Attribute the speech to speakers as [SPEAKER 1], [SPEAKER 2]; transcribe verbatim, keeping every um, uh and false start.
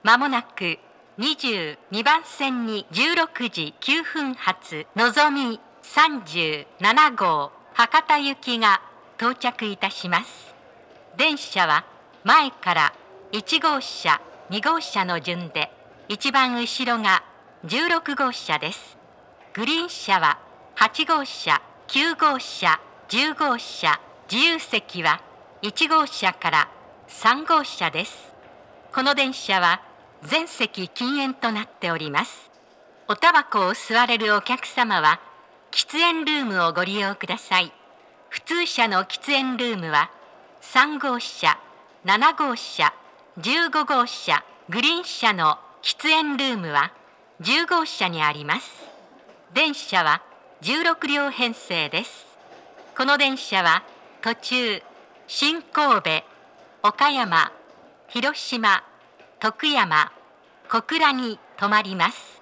[SPEAKER 1] まもなくにじゅうにばん線にじゅうろくじきゅうふん発のぞみさんじゅうななごう博多行きが到着いたします。電車は前からいちごうしゃ、にごうしゃの順で、一番後ろがじゅうろくごうしゃです。グリーン車ははちごうしゃ、きゅうごうしゃ、じゅうごうしゃ、自由席はいちごうしゃからさんごうしゃです。この電車は全席禁煙となっております。おタバコを吸われるお客様は喫煙ルームをご利用ください。普通車の喫煙ルームはさんごうしゃ、ななごうしゃ、じゅうごごうしゃ、グリーン車の喫煙ルームはじゅうごうしゃにあります。電車はじゅうろくりょう編成です。この電車は途中新神戸、岡山、広島、徳山、小倉に停まります。